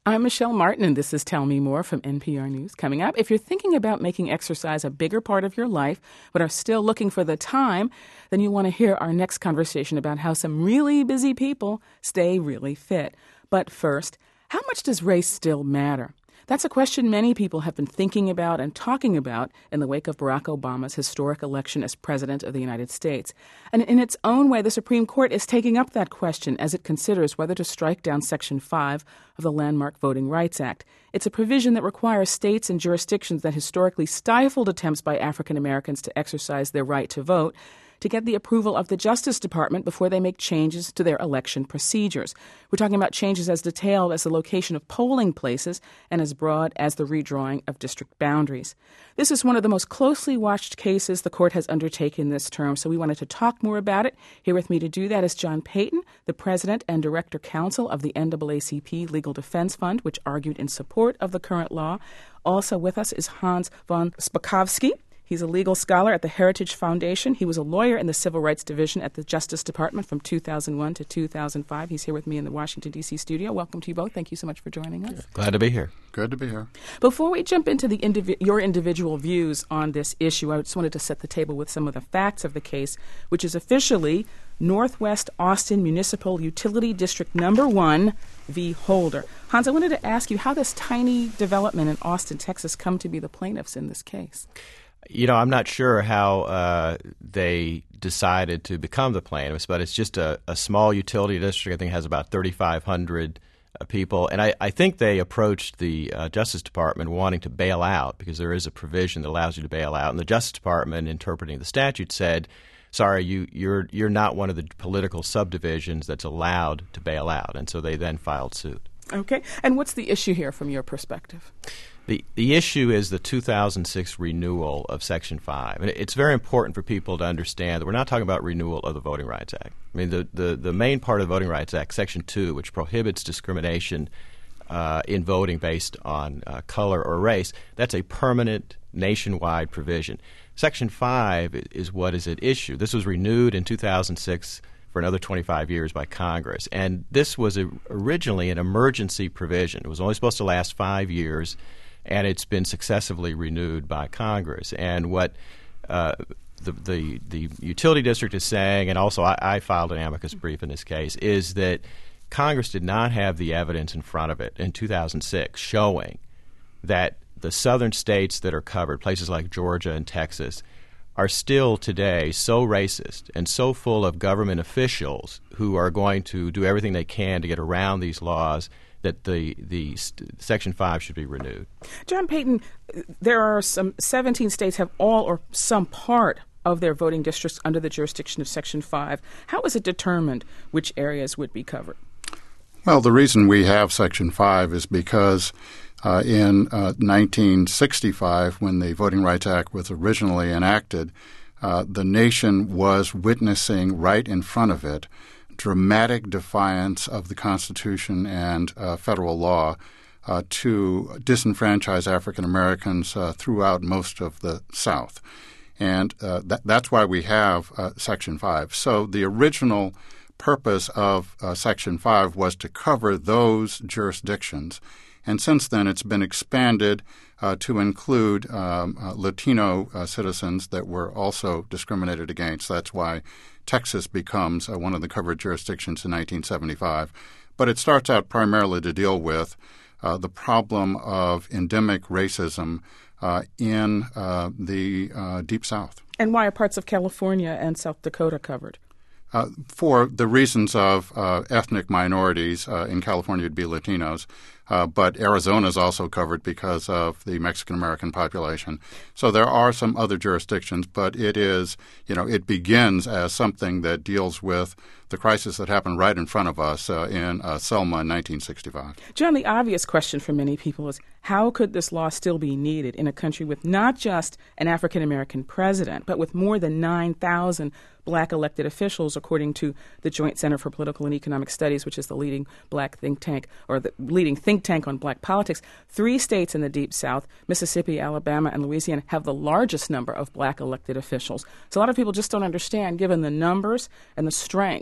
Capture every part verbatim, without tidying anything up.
I'm Michelle Martin, and this is Tell Me More from N P R News. Coming up, if you're thinking about making exercise a bigger part of your life, but are still looking for the time, then you want to hear our next conversation about how some really busy people stay really fit. But first, how much does race still matter? That's a question many people have been thinking about and talking about in the wake of Barack Obama's historic election as President of the United States. And in its own way, the Supreme Court is taking up that question as it considers whether to strike down Section five of the landmark Voting Rights Act. It's a provision that requires states and jurisdictions that historically stifled attempts by African Americans to exercise their right to vote to get the approval of the Justice Department before they make changes to their election procedures. We're talking about changes as detailed as the location of polling places and as broad as the redrawing of district boundaries. This is one of the most closely watched cases the court has undertaken this term, so we wanted to talk more about it. Here with me to do that is John Payton, the president and director counsel of the N double A C P Legal Defense Fund, which argued in support of the current law. Also with us is Hans von Spakovsky. He's a legal scholar at the Heritage Foundation. He was a lawyer in the Civil Rights Division at the Justice Department from two thousand one to two thousand five. He's here with me in the Washington, D C studio. Welcome to you both. Thank you so much for joining us. Glad to be here. Good to be here. Before we jump into the indivi- your individual views on this issue, I just wanted to set the table with some of the facts of the case, which is officially Northwest Austin Municipal Utility District Number One v. Holder. Hans, I wanted to ask you how this tiny development in Austin, Texas, come to be the plaintiffs in this case. You know, I'm not sure how uh, they decided to become the plaintiffs, but it's just a, a small utility district. I think it has about thirty-five hundred uh, people. And I, I think they approached the uh, Justice Department wanting to bail out because there is a provision that allows you to bail out. And the Justice Department, interpreting the statute, said, sorry, you, you're, you're not one of the political subdivisions that's allowed to bail out. And so they then filed suit. Okay. And what's the issue here from your perspective? The the issue is the two thousand six renewal of Section five. And it's very important for people to understand that we're not talking about renewal of the Voting Rights Act. I mean, the, the, the main part of the Voting Rights Act, Section two, which prohibits discrimination uh, in voting based on uh, color or race, that's a permanent nationwide provision. Section five is what is at issue. This was renewed in two thousand six for another twenty-five years by Congress. And this was a, originally an emergency provision. It was only supposed to last five years. And it's been successively renewed by Congress. And what uh, the, the the utility district is saying, and also I, I filed an amicus brief in this case, is that Congress did not have the evidence in front of it in two thousand six showing that the southern states that are covered, places like Georgia and Texas, are still today so racist and so full of government officials who are going to do everything they can to get around these laws that the the st- Section five should be renewed. John Payton, there are some seventeen states have all or some part of their voting districts under the jurisdiction of Section five. How is it determined which areas would be covered? Well, the reason we have Section five is because uh, in uh, nineteen sixty-five, when the Voting Rights Act was originally enacted, uh, the nation was witnessing right in front of it dramatic defiance of the Constitution and uh, federal law uh, to disenfranchise African Americans uh, throughout most of the South. And uh, th- that's why we have uh, Section five. So the original purpose of uh, Section five was to cover those jurisdictions. And since then, it's been expanded uh, to include um, uh, Latino uh, citizens that were also discriminated against. That's why Texas becomes uh, one of the covered jurisdictions in nineteen seventy-five. But it starts out primarily to deal with uh, the problem of endemic racism uh, in uh, the uh, Deep South. And why are parts of California and South Dakota covered? Uh, for the reasons of uh, ethnic minorities, uh, in California it would be Latinos, uh, but Arizona is also covered because of the Mexican-American population. So there are some other jurisdictions, but it is, you know, it begins as something that deals with the crisis that happened right in front of us uh, in uh, Selma in nineteen sixty-five. John, the obvious question for many people is how could this law still be needed in a country with not just an African-American president, but with more than nine thousand black elected officials, according to the Joint Center for Political and Economic Studies, which is the leading black think tank or the leading think tank on black politics. Three states in the Deep South, Mississippi, Alabama, and Louisiana, have the largest number of black elected officials. So a lot of people just don't understand, given the numbers and the strength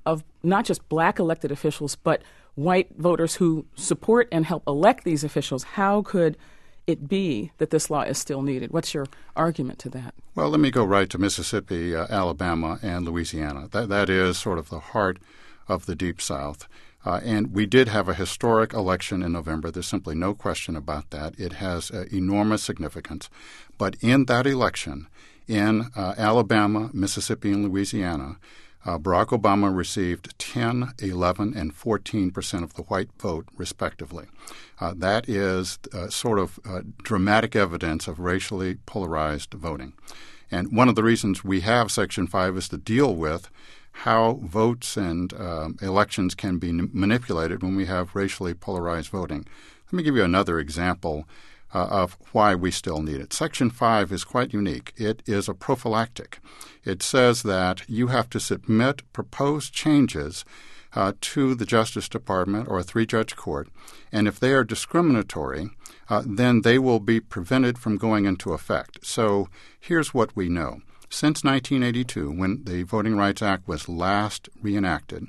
of not just black elected officials, but white voters who support and help elect these officials. How could it be that this law is still needed? What's your argument to that? Well, let me go right to Mississippi, uh, Alabama, and Louisiana. That That is sort of the heart of the Deep South. Uh, and we did have a historic election in November. There's simply no question about that. It has uh, enormous significance. But in that election, in uh, Alabama, Mississippi, and Louisiana, uh, Barack Obama received ten, eleven, and fourteen percent of the white vote, respectively. Uh, that is uh, sort of uh, dramatic evidence of racially polarized voting. And one of the reasons we have Section five is to deal with how votes and uh, elections can be n- manipulated when we have racially polarized voting. Let me give you another example uh, of why we still need it. Section five is quite unique. It is a prophylactic. It says that you have to submit proposed changes uh, to the Justice Department or a three-judge court, and if they are discriminatory, uh, then they will be prevented from going into effect. So here's what we know. Since nineteen eighty-two, when the Voting Rights Act was last reenacted,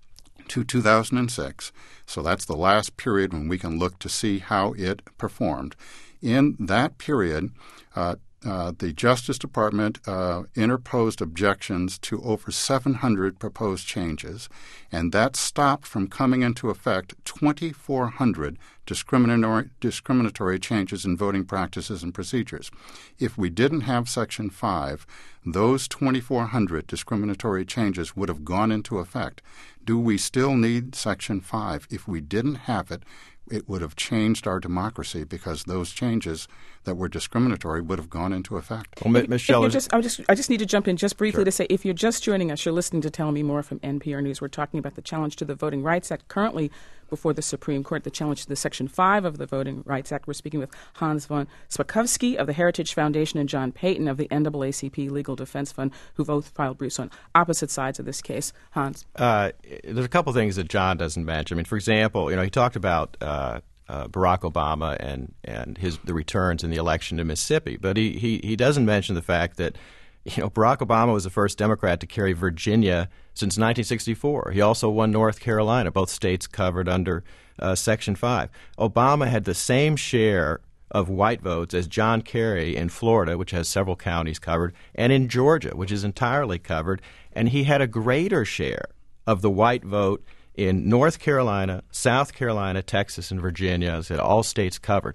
to two thousand six, so that's the last period when we can look to see how it performed. In that period, uh, uh, the Justice Department uh, interposed objections to over seven hundred proposed changes, and that stopped from coming into effect twenty-four hundred discriminatory, discriminatory changes in voting practices and procedures. If we didn't have Section five, those twenty-four hundred discriminatory changes would have gone into effect. Do we still need Section five? If we didn't have it, it would have changed our democracy because those changes that were discriminatory would have gone into effect. Well, Miz Scheller, just, I just, I just need to jump in just briefly sure. to say, if you're just joining us, you're listening to Tell Me More from N P R News. We're talking about the challenge to the Voting Rights Act currently before the Supreme Court, the challenge to the Section five of the Voting Rights Act. We're speaking with Hans von Spakovsky of the Heritage Foundation and John Payton of the N double A C P Legal Defense Fund, who both filed briefs on opposite sides of this case. Hans? Uh, there's a couple things that John doesn't mention. I mean, for example, you know, he talked about uh, uh, Barack Obama and, and his the returns in the election in Mississippi, but he, he, he doesn't mention the fact that, you know, Barack Obama was the first Democrat to carry Virginia since nineteen sixty-four. He also won North Carolina, both states covered under uh, Section five. Obama had the same share of white votes as John Kerry in Florida, which has several counties covered, and in Georgia, which is entirely covered, and he had a greater share of the white vote in North Carolina, South Carolina, Texas, and Virginia. I said all states covered.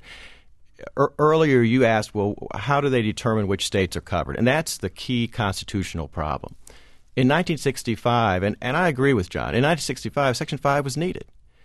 Er, earlier you asked, well, how do they determine which states are covered? And that's the key constitutional problem. In nineteen sixty-five, and, and I agree with John, in nineteen sixty-five, Section five was needed.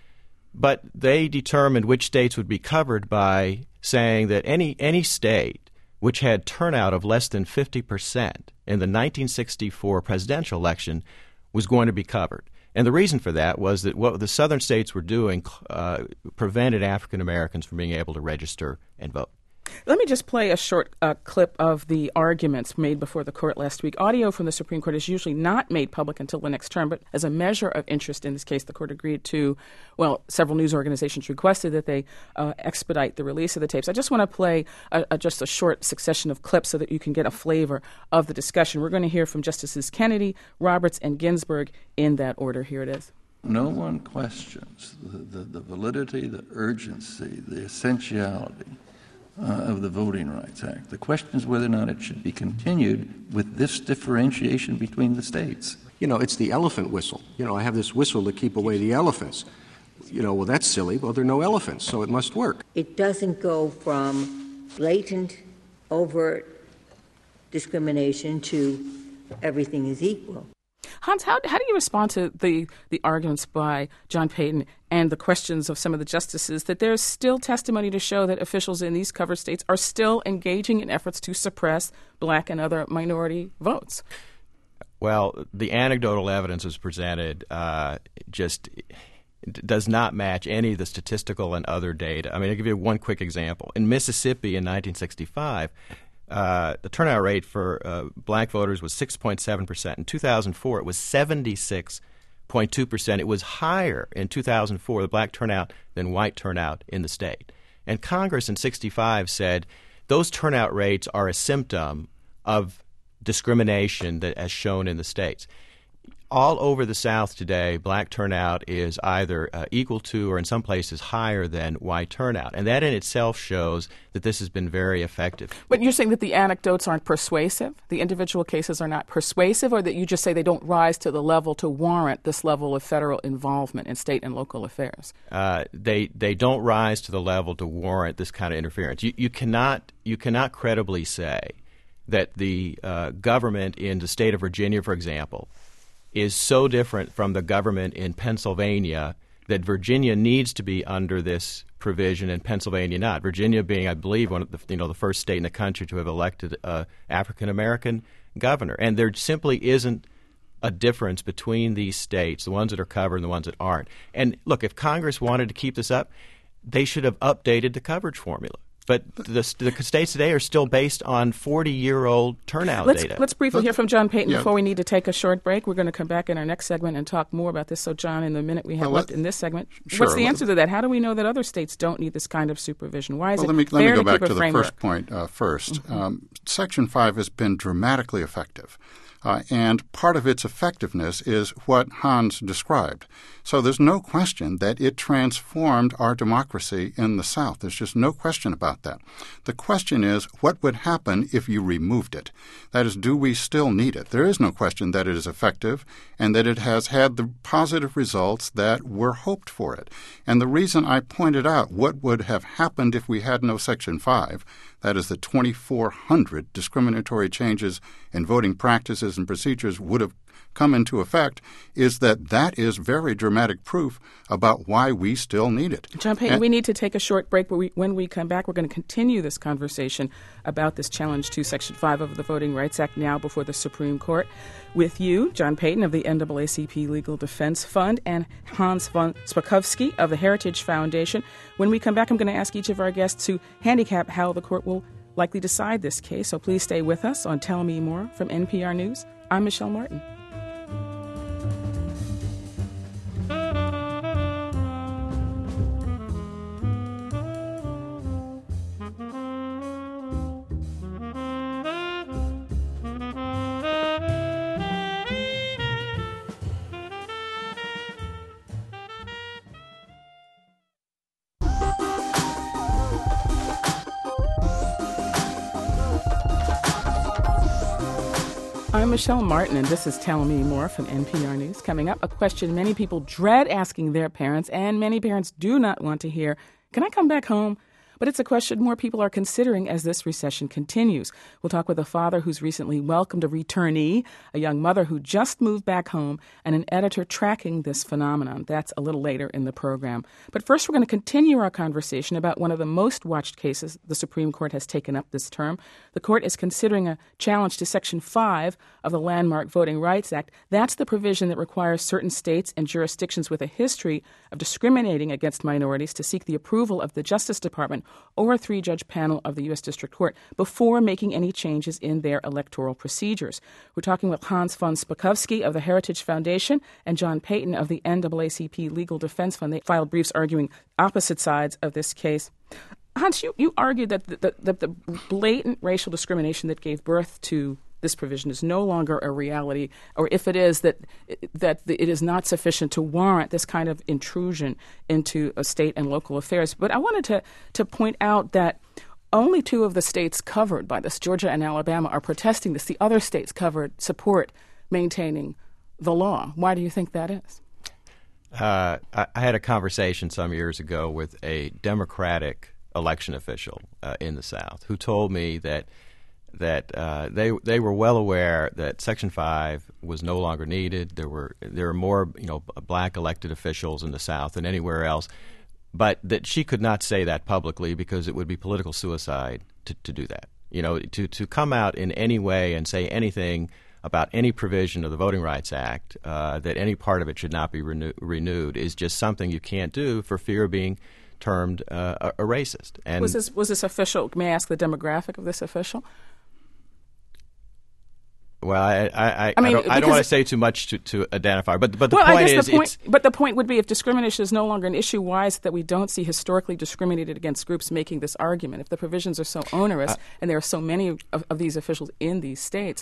But they determined which states would be covered by saying that any any state which had turnout of less than fifty percent in the nineteen sixty-four presidential election was going to be covered. And the reason for that was that what the southern states were doing uh, prevented African Americans from being able to register and vote. Let me just play a short uh, clip of the arguments made before the court last week. Audio from the Supreme Court is usually not made public until the next term, but as a measure of interest in this case, the court agreed to, well, several news organizations requested that they uh, expedite the release of the tapes. I just want to play a, a, just a short succession of clips so that you can get a flavor of the discussion. We're going to hear from Justices Kennedy, Roberts, and Ginsburg in that order. Here it is. No one questions the, the, the validity, the urgency, the essentiality Uh, of the Voting Rights Act. The question is whether or not it should be continued with this differentiation between the states. You know, it's the elephant whistle. You know, I have this whistle to keep away the elephants. You know, well, that's silly. Well, there are no elephants, so it must work. It doesn't go from blatant, overt discrimination to everything is equal. Hans, how, how do you respond to the, the arguments by John Payton and the questions of some of the justices that there's still testimony to show that officials in these covered states are still engaging in efforts to suppress black and other minority votes? Well, the anecdotal evidence was presented uh, just does not match any of the statistical and other data. I mean, I'll give you one quick example. In Mississippi in nineteen sixty-five, Uh, the turnout rate for uh, black voters was six point seven percent. In two thousand four, it was seventy-six point two percent. It was higher in two thousand four, the black turnout, than white turnout in the state. And Congress in sixty-five said those turnout rates are a symptom of discrimination that as shown in the states. all over the South today, black turnout is either uh, equal to or in some places higher than white turnout. And that in itself shows that this has been very effective. But you're saying that the anecdotes aren't persuasive? The individual cases are not persuasive, or that you just say they don't rise to the level to warrant this level of federal involvement in state and local affairs? Uh, they they don't rise to the level to warrant this kind of interference. You, you cannot you cannot credibly say that the uh, government in the state of Virginia, for example, is so different from the government in Pennsylvania that Virginia needs to be under this provision and Pennsylvania not. Virginia being, I believe, one of the you know the first state in the country to have elected an African American governor, and there simply isn't a difference between these states, the ones that are covered and the ones that aren't. And look, if Congress wanted to keep this up, they should have updated the coverage formula. But the, the states today are still based on forty-year-old turnout let's, data. Let's briefly hear from John Payton yeah. before we need to take a short break. We're going to come back in our next segment and talk more about this. So, John, in the minute we have well, left let, in this segment, sure, what's the let, answer to that? How do we know that other states don't need this kind of supervision? Why is well, it let me, fair let me go to back keep to a the framework? first point uh, first. Mm-hmm. Um, Section five has been dramatically effective. Uh, and part of its effectiveness is what Hans described. So there's no question that it transformed our democracy in the South. There's just no question about that. The question is, what would happen if you removed it? That is, do we still need it? There is no question that it is effective and that it has had the positive results that were hoped for it. And the reason I pointed out what would have happened if we had no Section five, that is, the twenty-four hundred discriminatory changes in voting practices and procedures would have come into effect, is that that is very dramatic proof about why we still need it. John Payton, and, we need to take a short break, but we, when we come back, we're going to continue this conversation about this challenge to Section five of the Voting Rights Act now before the Supreme Court with you, John Payton of the N double A C P Legal Defense Fund, and Hans von Spakovsky of the Heritage Foundation. When we come back, I'm going to ask each of our guests to handicap how the court will likely decide this case. So please stay with us on Tell Me More from N P R News. I'm Michelle Martin. I'm Michelle Martin, and this is Tell Me More from N P R News. Coming up, a question many people dread asking their parents, and many parents do not want to hear, can I come back home? But it's a question more people are considering as this recession continues. We'll talk with a father who's recently welcomed a returnee, a young mother who just moved back home, and an editor tracking this phenomenon. That's a little later in the program. But first, we're going to continue our conversation about one of the most watched cases the Supreme Court has taken up this term. The court is considering a challenge to Section five of the landmark Voting Rights Act. That's the provision that requires certain states and jurisdictions with a history of discriminating against minorities to seek the approval of the Justice Department or a three-judge panel of the U S District Court before making any changes in their electoral procedures. We're talking with Hans von Spakovsky of the Heritage Foundation and John Payton of the N double A C P Legal Defense Fund. They filed briefs arguing opposite sides of this case. Hans, you, you argued that the, the, the blatant racial discrimination that gave birth to this provision is no longer a reality, or if it is, that that it is not sufficient to warrant this kind of intrusion into a state and local affairs. But I wanted to, to point out that only two of the states covered by this, Georgia and Alabama, are protesting this. The other states covered support maintaining the law. Why do you think that is? Uh, I, I had a conversation some years ago with a Democratic election official uh, in the South who told me that that uh, they they were well aware that Section five was no longer needed. There were there were more you know black elected officials in the South than anywhere else, but that she could not say that publicly because it would be political suicide to, to do that. You know, to to come out in any way and say anything about any provision of the Voting Rights Act, uh, that any part of it should not be renew- renewed, is just something you can't do for fear of being termed uh, a, a racist. And was this was this official? May I ask the demographic of this official? Well, I I, I, mean, I don't, I don't want to say too much to, to identify, but but the well, point I guess is, the point, it's, but the point would be, if discrimination is no longer an issue, why is it that we don't see historically discriminated against groups making this argument? If the provisions are so onerous uh, and there are so many of, of these officials in these states,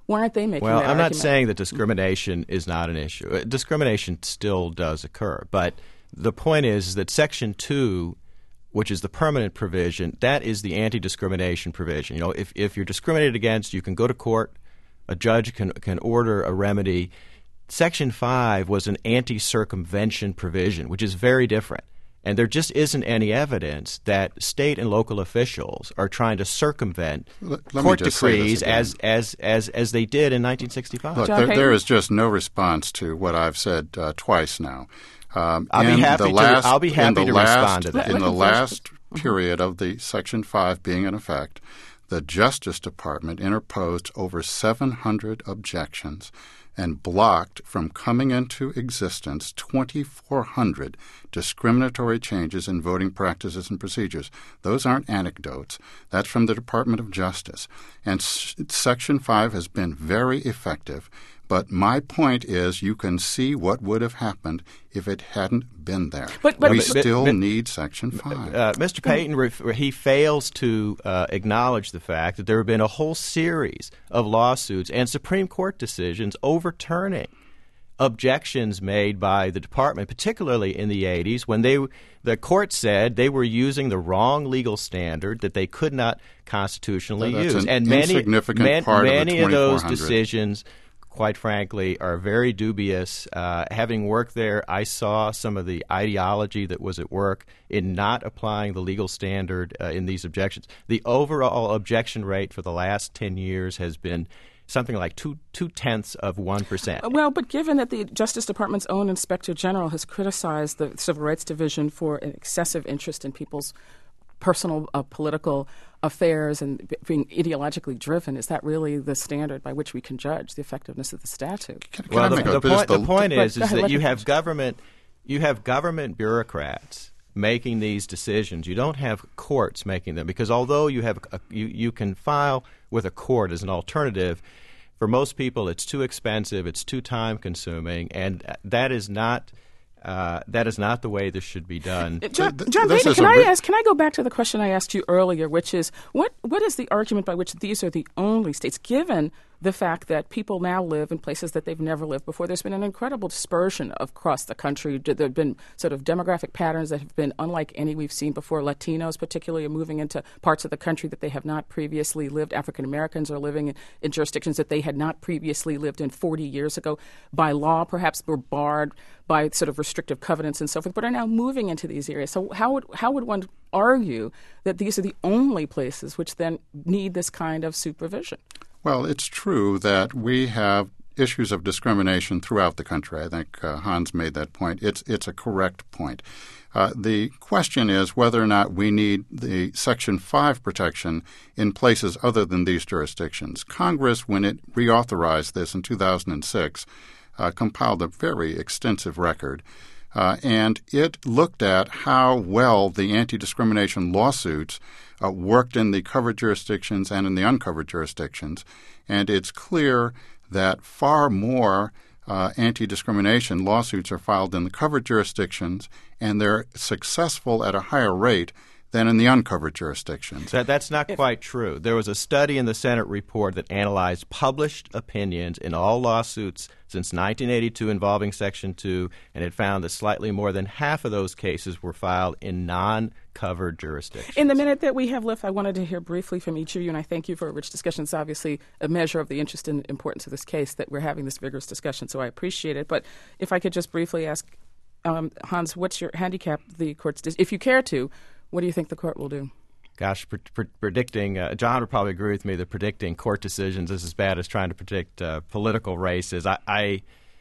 Why aren't they making well, that I'm not argument? saying that discrimination is not an issue. Uh, Discrimination still does occur. But the point is that Section two, which is the permanent provision, that is the anti-discrimination provision. You know, if, if you're discriminated against, you can go to court. A judge can, can order a remedy. Section five was an anti-circumvention provision, which is very different. And there just isn't any evidence that state and local officials are trying to circumvent Let, let court me just say this decrees again. as, as, as, as they did in nineteen sixty-five. Look, John there, Payton? there is just no response to what I've said uh, twice now. Um, I'll be in happy the to- last, I'll be happy in the to last, respond to that. In Let- the let him last period of the Section five being in effect, the Justice Department interposed over seven hundred objections and blocked from coming into existence twenty-four hundred discriminatory changes in voting practices and procedures. Those aren't anecdotes. That's from the Department of Justice. And S- Section five has been very effective. But my point is you can see what would have happened if it hadn't been there. But- but- we but- still but- need Section five. Uh, Mister Payton, ref- he fails to uh, acknowledge the fact that there have been a whole series of lawsuits and Supreme Court decisions overturning objections made by the department, particularly in the eighties, when they the court said they were using the wrong legal standard that they could not constitutionally That's use. an and many, insignificant man- part of the many of those twenty-four hundred. decisions, quite frankly, are very dubious. Uh, having worked there, I saw some of the ideology that was at work in not applying the legal standard uh, in these objections. The overall objection rate for the last ten years has been something like two two tenths of one percent. Well, but given that the Justice Department's own Inspector General has criticized the Civil Rights Division for an excessive interest in people's personal uh, political affairs and b- being ideologically driven, is that really the standard by which we can judge the effectiveness of the statute? Can, can Well, I the, make a- the just point, the point But is, go is ahead, that let you him have finish. government, you have government bureaucrats making these decisions. You don't have courts making them, because although you have a, you you can file with a court as an alternative, for most people it's too expensive, it's too time consuming, and that is not. Uh, that is not the way this should be done. John, th- John this Payton, is can a I re- ask? Can I go back to the question I asked you earlier, which is what what is the argument by which these are the only states, given the fact that people now live in places that they've never lived before? There's been an incredible dispersion across the country. There have been sort of demographic patterns that have been unlike any we've seen before. Latinos, particularly, are moving into parts of the country that they have not previously lived. African Americans are living in, in jurisdictions that they had not previously lived in forty years ago. By law, perhaps were barred by sort of restrictive covenants and so forth, but are now moving into these areas. So how would how would one argue that these are the only places which then need this kind of supervision? Well, it's true that we have issues of discrimination throughout the country. I think uh, Hans made that point. It's it's a correct point. Uh, the question is whether or not we need the Section five protection in places other than these jurisdictions. Congress, when it reauthorized this in two thousand six, uh, compiled a very extensive record. Uh, and it looked at how well the anti-discrimination lawsuits uh, worked in the covered jurisdictions and in the uncovered jurisdictions. And it's clear that far more uh, anti-discrimination lawsuits are filed in the covered jurisdictions, and they're successful at a higher rate than in the uncovered jurisdictions. That, that's not quite true. There was a study in the Senate report that analyzed published opinions in all lawsuits since nineteen eighty-two involving Section two, and it found that slightly more than half of those cases were filed in non-covered jurisdictions. In the minute that we have left, I wanted to hear briefly from each of you, and I thank you for a rich discussion. It's obviously a measure of the interest and importance of this case that we're having this vigorous discussion, so I appreciate it. But if I could just briefly ask, um, Hans, what's your handicap the court's – if you care to, what do you think the court will do? Gosh, pre- pre- predicting, uh, John would probably agree with me that predicting court decisions is as bad as trying to predict uh, political races. I, I,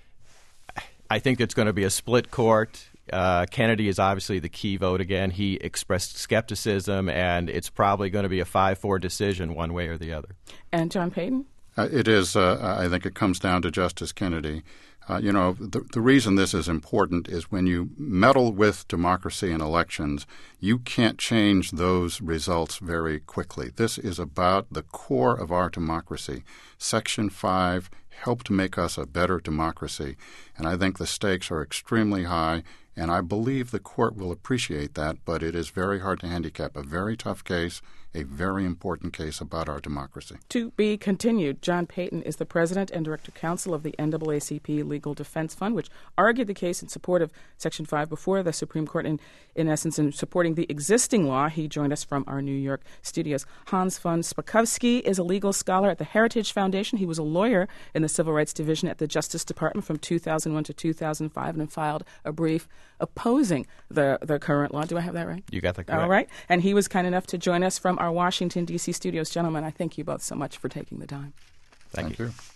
I think it's going to be a split court. Uh, Kennedy is obviously the key vote again. He expressed skepticism, and it's probably going to be a five four decision one way or the other. And John Payton? Uh, it is, uh, I think it comes down to Justice Kennedy. Uh, you know, the, the reason this is important is when you meddle with democracy and elections, you can't change those results very quickly. This is about the core of our democracy. Section five helped make us a better democracy, and I think the stakes are extremely high, And I believe the court will appreciate that, but it is very hard to handicap. A very tough case, a very important case about our democracy. To be continued. John Payton is the president and director counsel of the N double A C P Legal Defense Fund, which argued the case in support of Section five before the Supreme Court, in, in essence, in supporting the existing law. He joined us from our New York studios. Hans von Spakovsky is a legal scholar at the Heritage Foundation. He was a lawyer in the Civil Rights Division at the Justice Department from two thousand one to two thousand five and filed a brief opposing the, the current law. Do I have that right? You got that correct. All right. And he was kind enough to join us from our Washington, D C studios. Gentlemen, I thank you both so much for taking the time. Thank, Thank you. you.